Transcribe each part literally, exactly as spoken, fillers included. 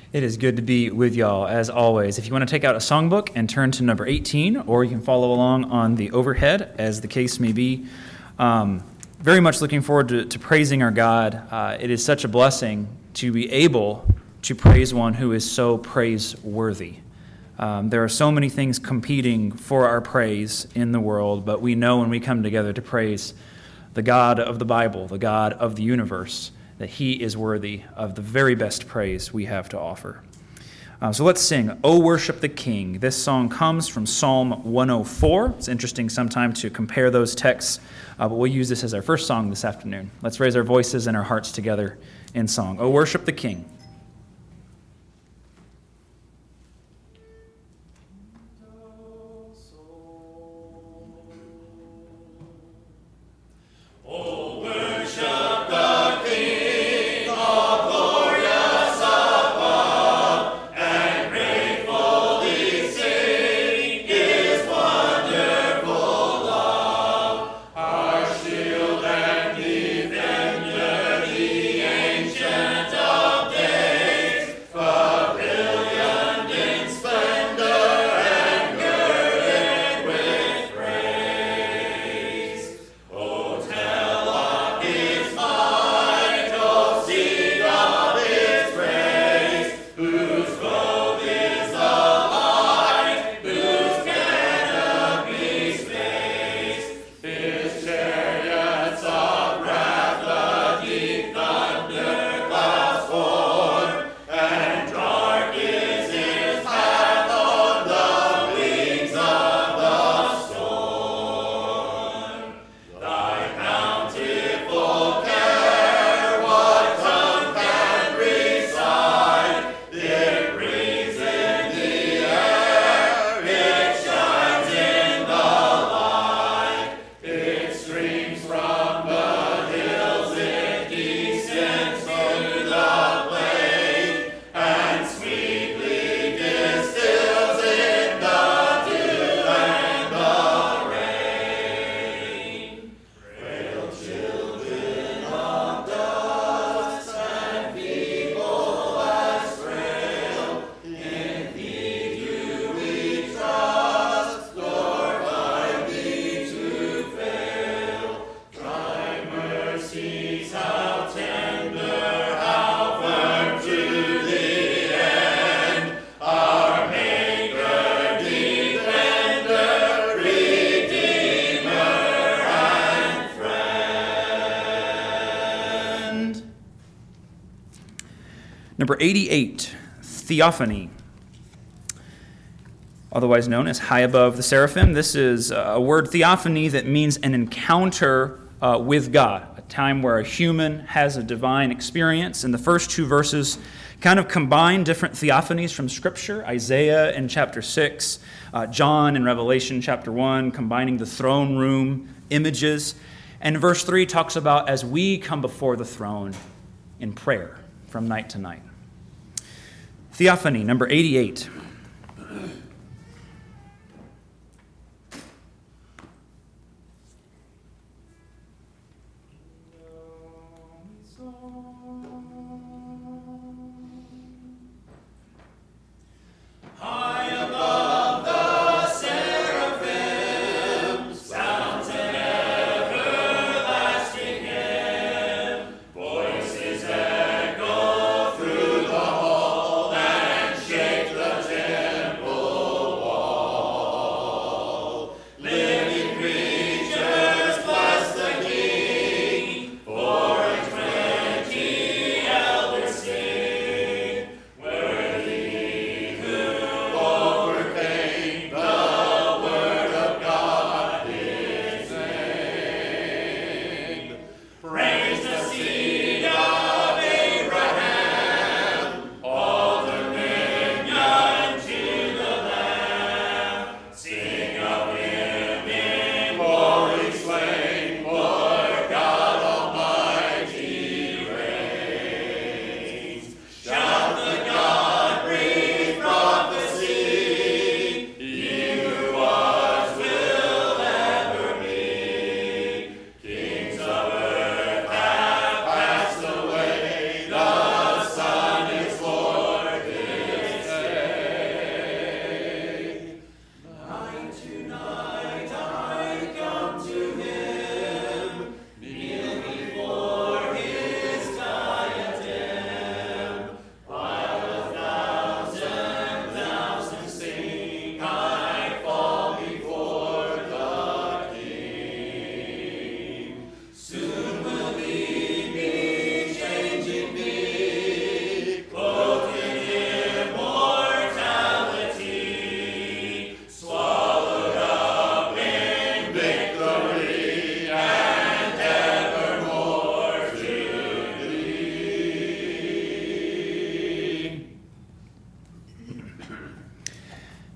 It is good to be with y'all, as always. If you want to take out a songbook and turn to number eighteen, or you can follow along on the overhead, as the case may be. Um, very much looking forward to, to praising our God. Uh, it is such a blessing to be able to praise one who is so praiseworthy. Um, there are so many things competing for our praise in the world, but we know when we come together to praise the God of the Bible, the God of the universe, that he is worthy of the very best praise we have to offer. Uh, so let's sing, O Worship the King. This song comes from Psalm one oh four. It's interesting sometime to compare those texts, uh, but we'll use this as our first song this afternoon. Let's raise our voices and our hearts together in song. O Worship the King. Number eighty-eight, Theophany, otherwise known as High Above the Seraphim. This is a word, theophany, that means an encounter uh, with God, a time where a human has a divine experience. And the first two verses kind of combine different theophanies from Scripture, Isaiah in chapter six, uh, John in Revelation chapter one, combining the throne room images. And verse three talks about as we come before the throne in prayer from night to night. Theophany, number eighty-eight. Through the hall and shake the temple.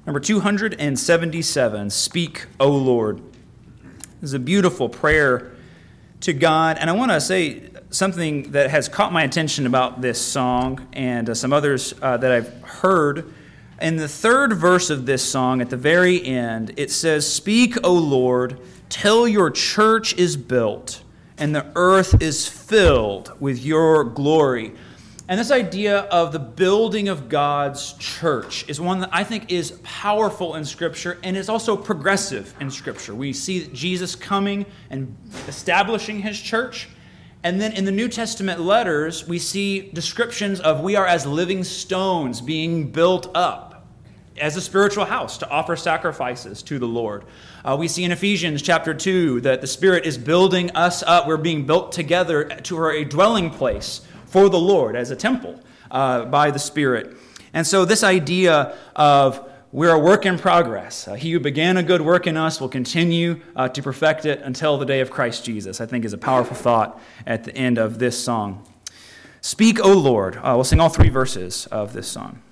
Number two hundred seventy-seven, Speak, O Lord. This is a beautiful prayer to God, and I want to say something that has caught my attention about this song and uh, some others uh, that I've heard. In the third verse of this song, at the very end, it says, Speak, O Lord, till your church is built, and the earth is filled with your glory. And this idea of the building of God's church is one that I think is powerful in Scripture, and is also progressive in Scripture. We see Jesus coming and establishing his church. And then in the New Testament letters, we see descriptions of we are as living stones being built up as a spiritual house to offer sacrifices to the Lord. Uh, we see in Ephesians chapter two that the Spirit is building us up. We're being built together to a dwelling place for the Lord as a temple uh, by the Spirit. And so this idea of we're a work in progress. Uh, he who began a good work in us will continue uh, to perfect it until the day of Christ Jesus, I think is a powerful thought at the end of this song. Speak, O Lord. Uh, we'll sing all three verses of this song.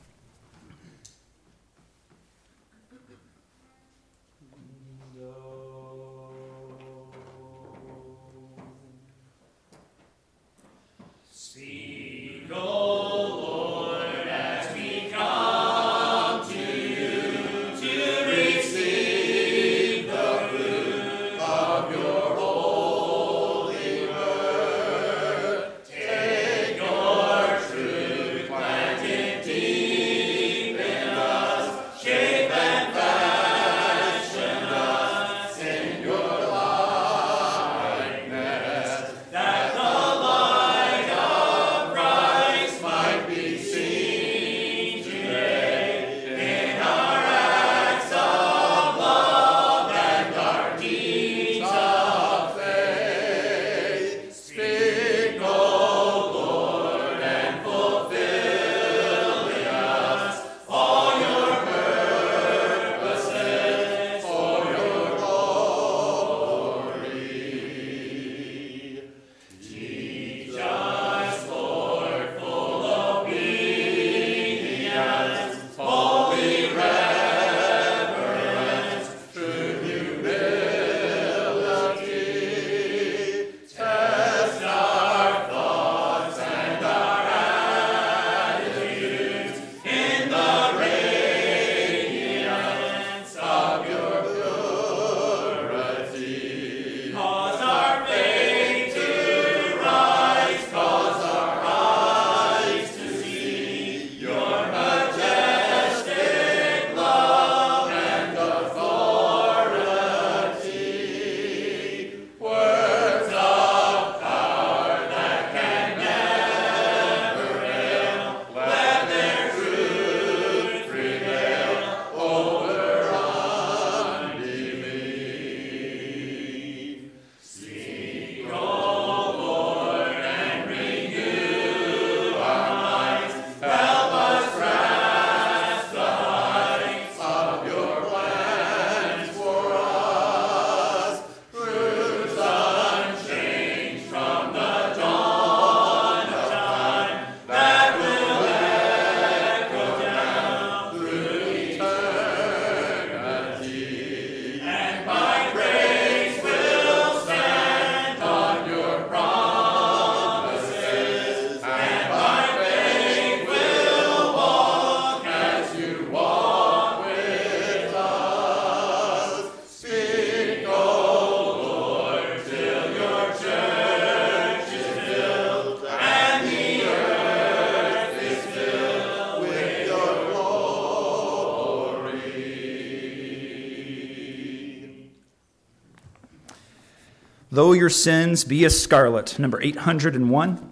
Though your sins be as scarlet, number eight hundred one.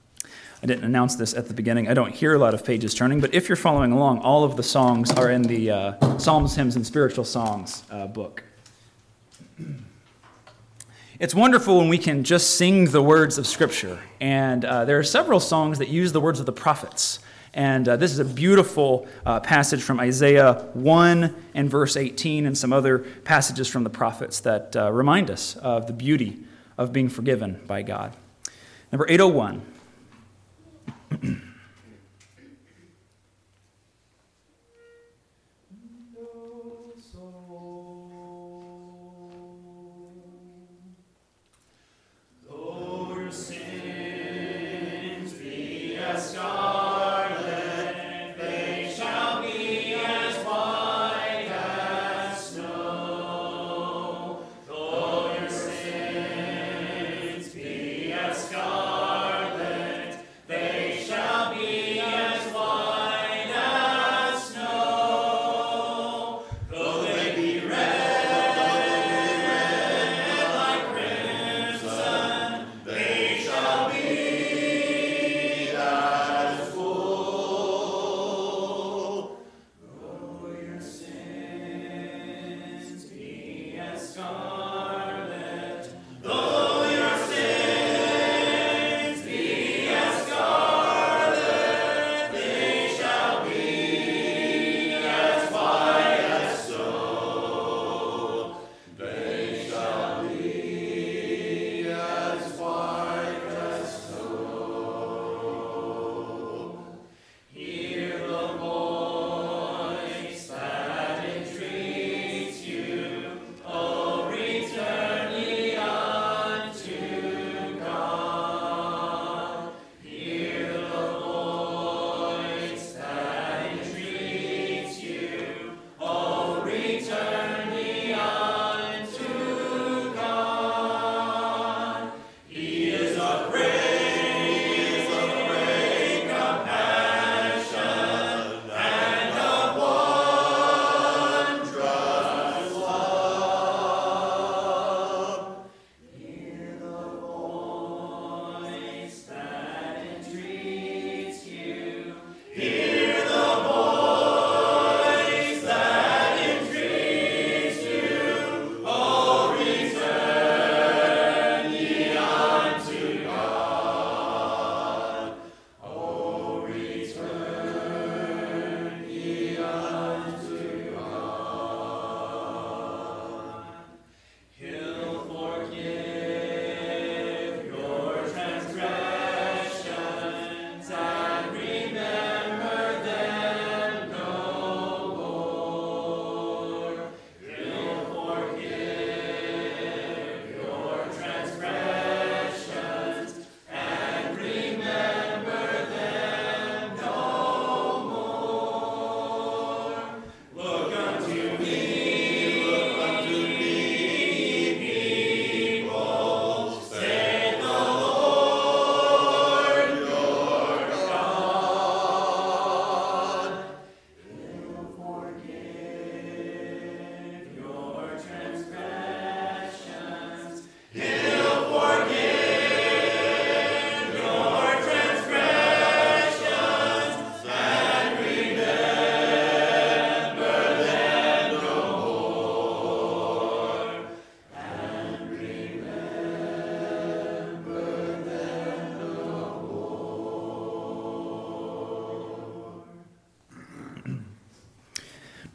I didn't announce this at the beginning. I don't hear a lot of pages turning, but if you're following along, all of the songs are in the uh, Psalms, Hymns, and Spiritual Songs uh, book. It's wonderful when we can just sing the words of Scripture, and uh, there are several songs that use the words of the prophets. And uh, this is a beautiful uh, passage from Isaiah one and verse eighteen, and some other passages from the prophets that uh, remind us of the beauty of being forgiven by God. Number eight oh one.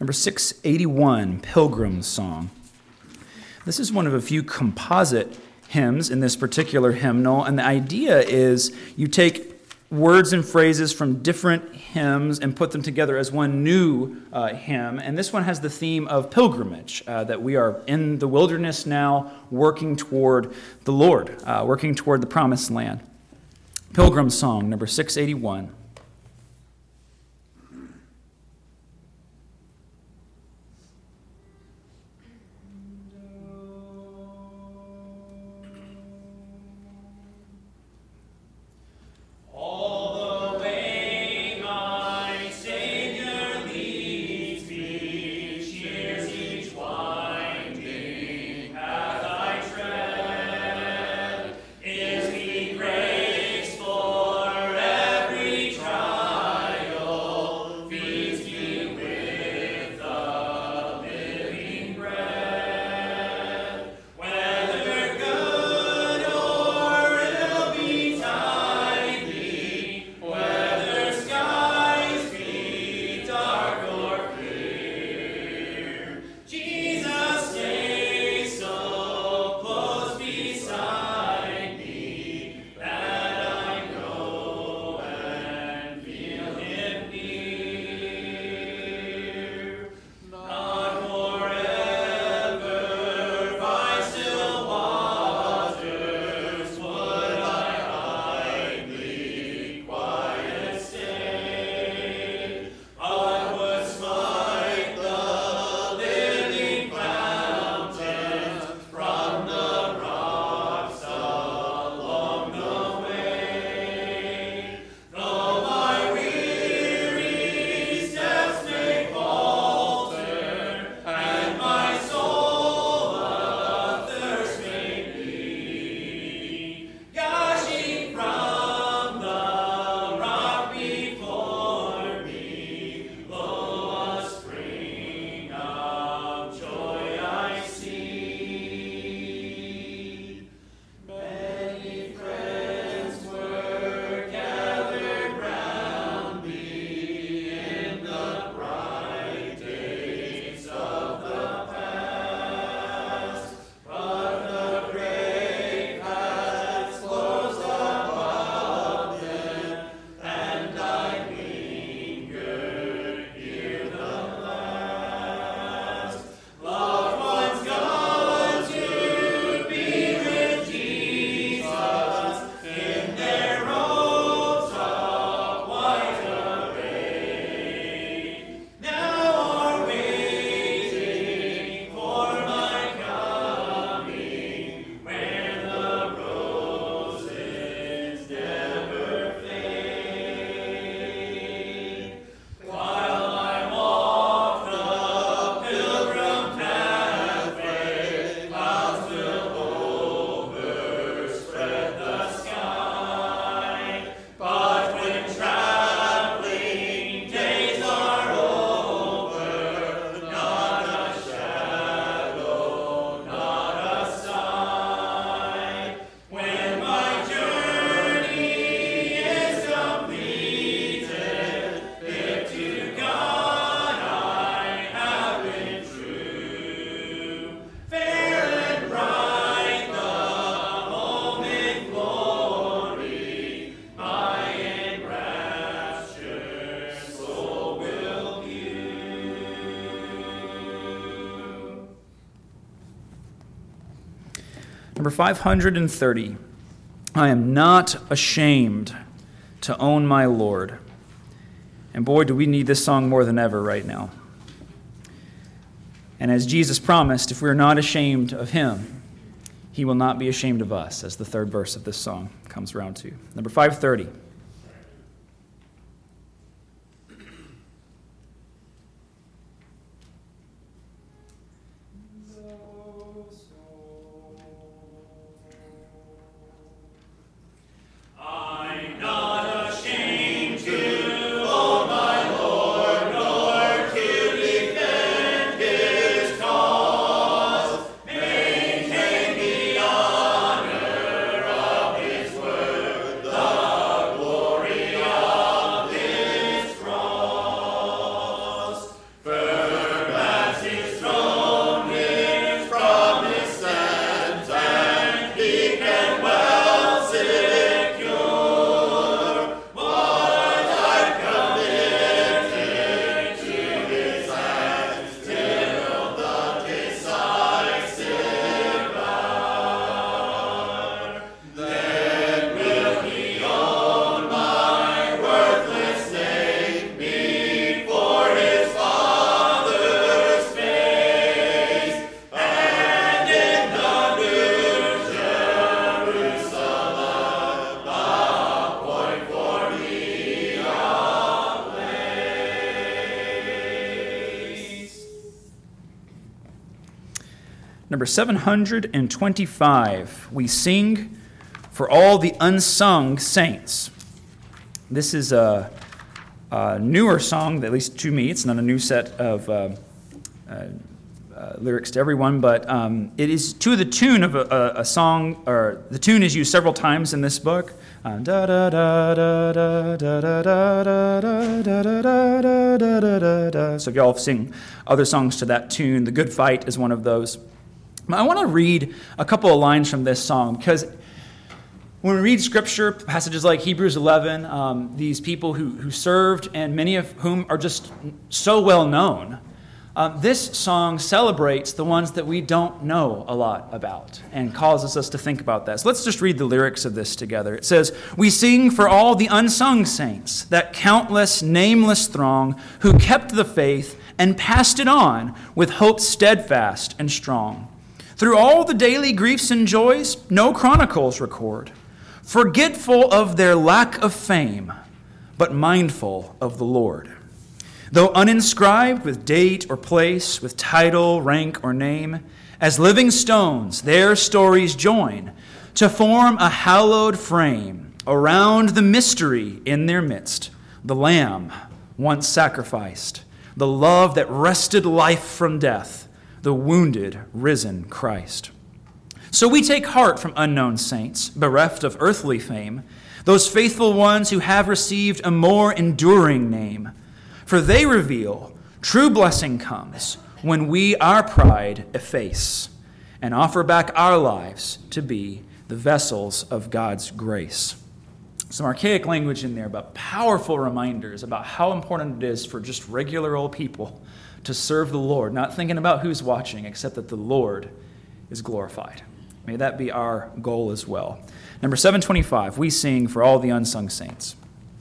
Number six eighty-one, Pilgrim's Song. This is one of a few composite hymns in this particular hymnal, and the idea is you take words and phrases from different hymns and put them together as one new uh, hymn. And this one has the theme of pilgrimage, uh, that we are in the wilderness now working toward the Lord, uh, working toward the promised land. Pilgrim's Song, number six eighty-one. Number five hundred thirty, I am not ashamed to own my Lord. And boy, do we need this song more than ever right now. And as Jesus promised, if we are not ashamed of him, he will not be ashamed of us, as the third verse of this song comes around to. Number five thirty. Glory. Number seven hundred twenty-five, we sing for all the unsung saints. This is a, a newer song, at least to me. It's not a new set of uh, uh, uh, lyrics to everyone, but um, it is to the tune of a, a, a song, or the tune is used several times in this book. Uh, da da da da da da da da da da da da da da. So if y'all sing other songs to that tune, The Good Fight is one of those. I want to read a couple of lines from this song, because when we read Scripture, passages like Hebrews eleven, um, these people who, who served, and many of whom are just so well known, uh, this song celebrates the ones that we don't know a lot about and causes us to think about that. So let's just read the lyrics of this together. It says, "We sing for all the unsung saints, that countless, nameless throng who kept the faith and passed it on with hope steadfast and strong. Through all the daily griefs and joys, no chronicles record, forgetful of their lack of fame, but mindful of the Lord. Though uninscribed with date or place, with title, rank, or name, as living stones their stories join to form a hallowed frame around the mystery in their midst, the Lamb once sacrificed, the love that wrested life from death, the wounded, risen Christ. So we take heart from unknown saints, bereft of earthly fame, those faithful ones who have received a more enduring name. For they reveal true blessing comes when we our pride efface and offer back our lives to be the vessels of God's grace." Some archaic language in there, but powerful reminders about how important it is for just regular old people to serve the Lord, not thinking about who's watching, except that the Lord is glorified. May that be our goal as well. Number seven twenty-five, we sing for all the unsung saints.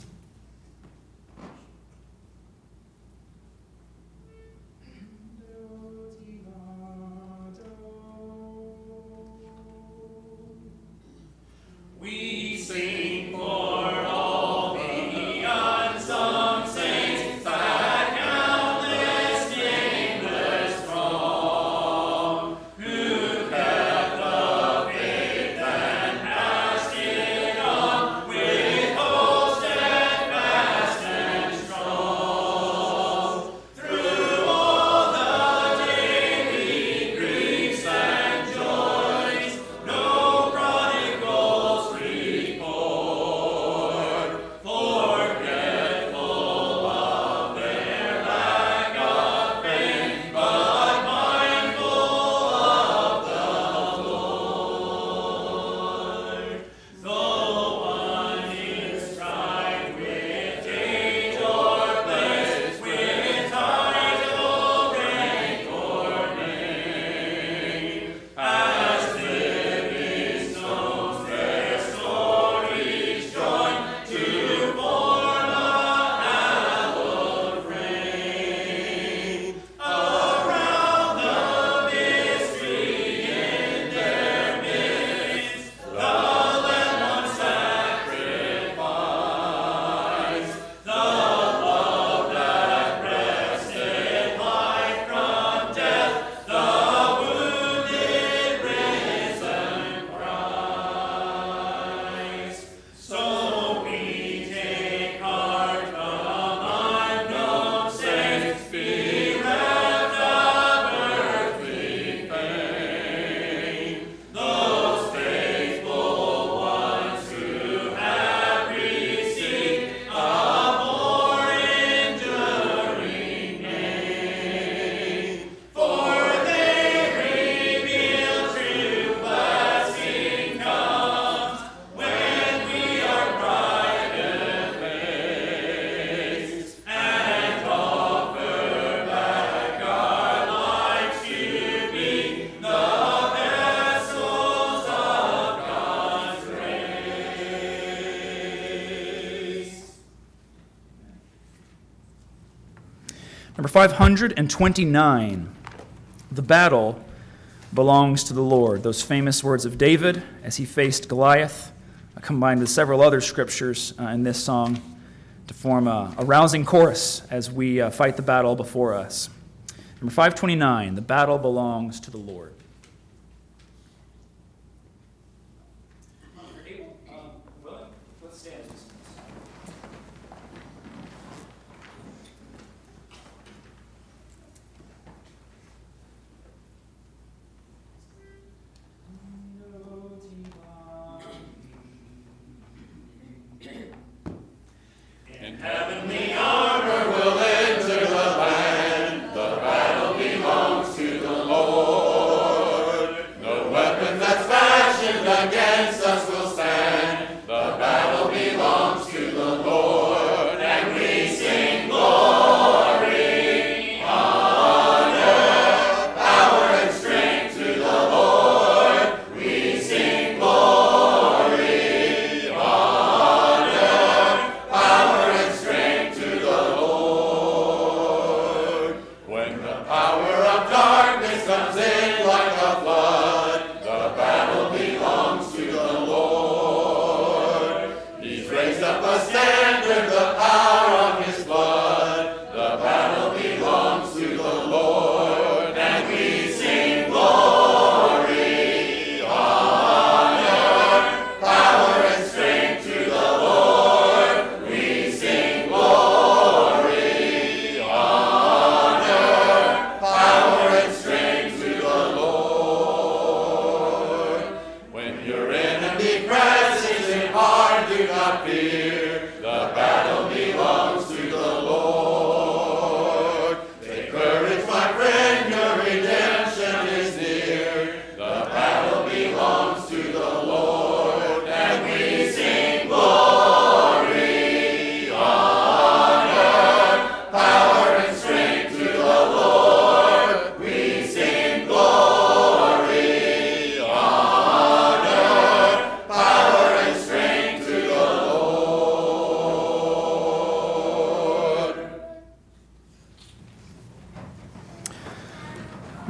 We sing for all the unsung saints, that countless, nameless throng, who kept the faith and passed it on with hope steadfast and strong. Through all the daily griefs and joys, no chronicles record, forgetful of their lack of fame, but mindful of the Lord. Though uninscribed with date or place, with title, rank, or name, as living stones their stories join to form a hallowed frame around the mystery in their midst, the Lamb once sacrificed, the love that wrested life from death, the wounded, risen Christ. So we take heart from unknown saints, bereft of earthly fame, those faithful ones who have received a more enduring name. For they reveal true blessing comes when we are bright effaced and offer back our lives to be the vessels of God's grace. Number five hundred twenty-nine, the battle belongs to the Lord. Those famous words of David as he faced Goliath, uh, combined with several other scriptures uh, in this song to form a, a rousing chorus as we uh, fight the battle before us. Number five twenty-nine, the battle belongs to the Lord.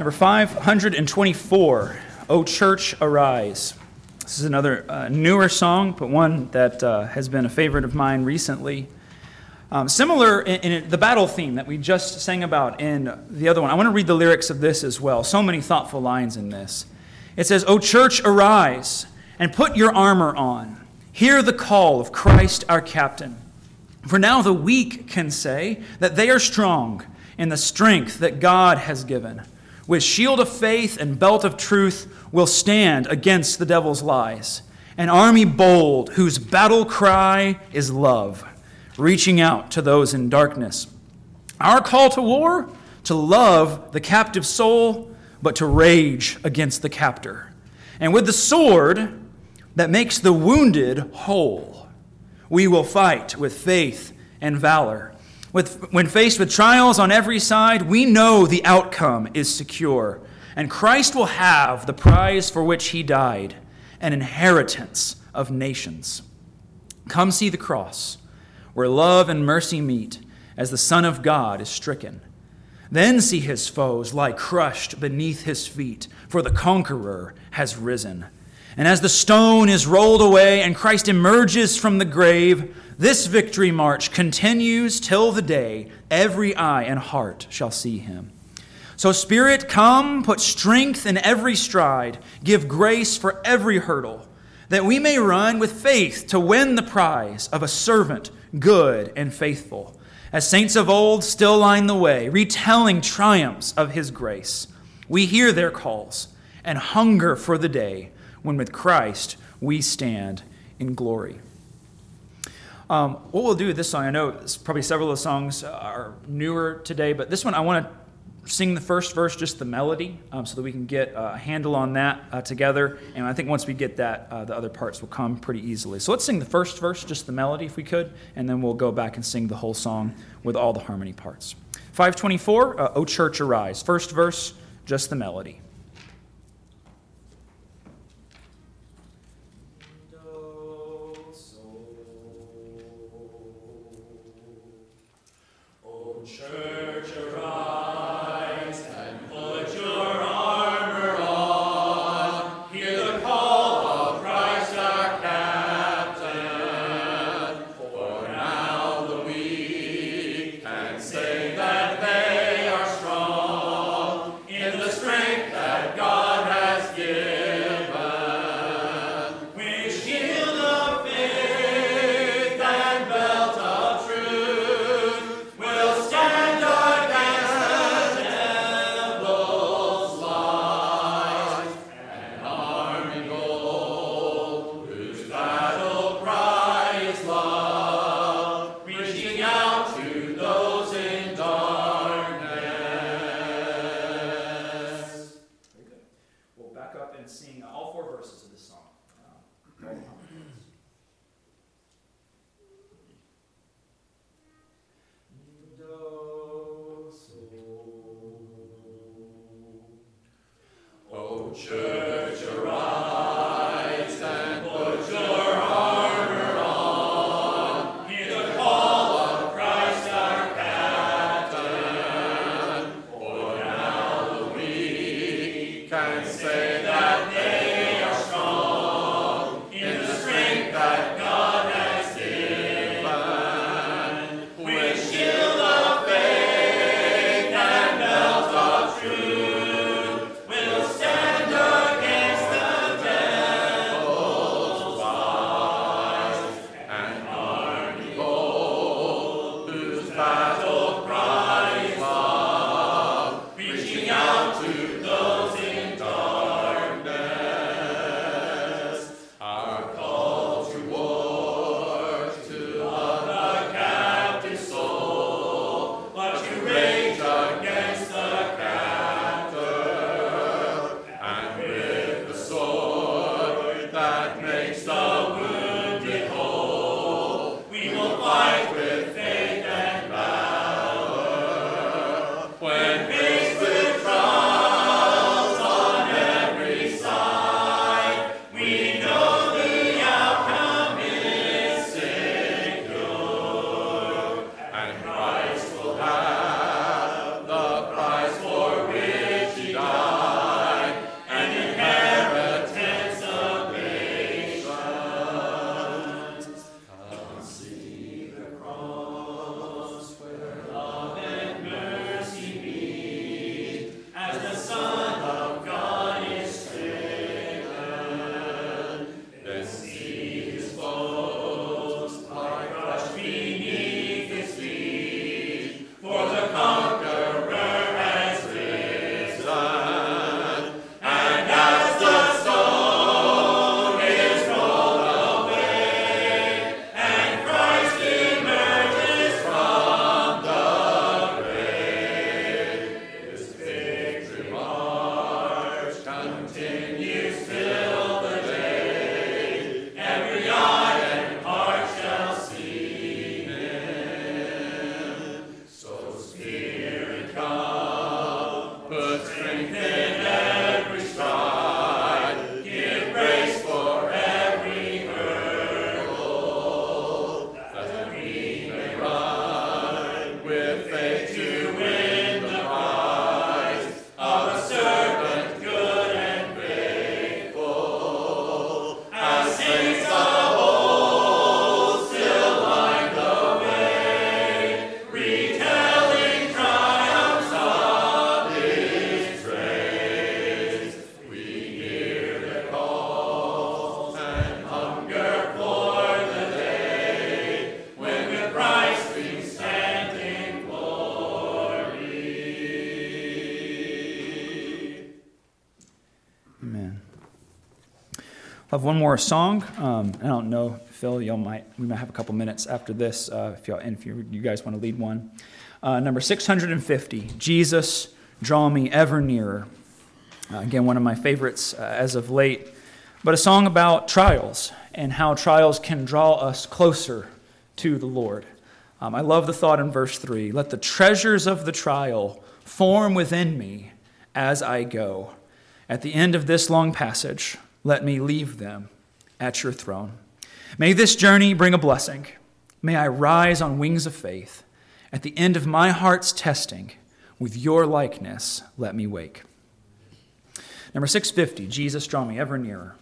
Number five hundred twenty-four, O Church Arise. This is another uh, newer song, but one that uh, has been a favorite of mine recently. Um, similar in, in the battle theme that we just sang about in the other one. I want to read the lyrics of this as well. So many thoughtful lines in this. It says, O church, arise and put your armor on. Hear the call of Christ our captain. For now the weak can say that they are strong in the strength that God has given. With shield of faith and belt of truth will stand against the devil's lies. An army bold whose battle cry is love, reaching out to those in darkness. Our call to war, to love the captive soul, but to rage against the captor. And with the sword that makes the wounded whole, we will fight with faith and valor. With, when faced with trials on every side, we know the outcome is secure, and Christ will have the prize for which he died, an inheritance of nations. Come see the cross, where love and mercy meet as the Son of God is stricken. Then see his foes lie crushed beneath his feet, for the conqueror has risen. And as the stone is rolled away and Christ emerges from the grave, this victory march continues till the day every eye and heart shall see him. So Spirit, come, put strength in every stride, give grace for every hurdle, that we may run with faith to win the prize of a servant good and faithful, as saints of old still line the way, retelling triumphs of his grace. We hear their calls and hunger for the day when with Christ we stand in glory. Um, what we'll do with this song, I know probably several of the songs are newer today, but this one I want to sing the first verse, just the melody, um, so that we can get a handle on that uh, together. And I think once we get that, uh, the other parts will come pretty easily. So let's sing the first verse, just the melody if we could, and then we'll go back and sing the whole song with all the harmony parts. five twenty-four, uh, O Church Arise. First verse, just the melody. Church, arise and put your armor on. Hear the call of Christ our captain. For now the weak can say that they are strong in the strength that God has given. With shield of faith and belt of truth, we'll stand against the devil's lies. An army gold, whose battle cry is love, reaching out to those in darkness. Very good. We'll back up and sing all four verses of this song. Uh, all the harmony. O church, arise and put your armor on. Hear the call of Christ our captain. For now the weak can say that they are strong in the strength that God has given. With shield of faith and belt of truth, we'll stand against the devil's lies. An army bold, whose battle cry is love, reaching out to those in darkness. Our call to war, to love the captive soul, but to rage against the captor. And with the sword that makes the wounded whole, we will fight with faith and valor. have one more song. Um, I don't know, Phil, y'all might, we might have a couple minutes after this, uh, if y'all, and if you, you guys want to lead one. Uh, number six hundred fifty, Jesus, Draw Me Ever Nearer. Uh, again, one of my favorites uh, as of late, but a song about trials and how trials can draw us closer to the Lord. Um, I love the thought in verse three, let the treasures of the trial form within me as I go. At the end of this long passage, let me leave them at your throne. May this journey bring a blessing. May I rise on wings of faith. At the end of my heart's testing, with your likeness, let me wake. Number six fifty, Jesus, Draw Me Ever Nearer.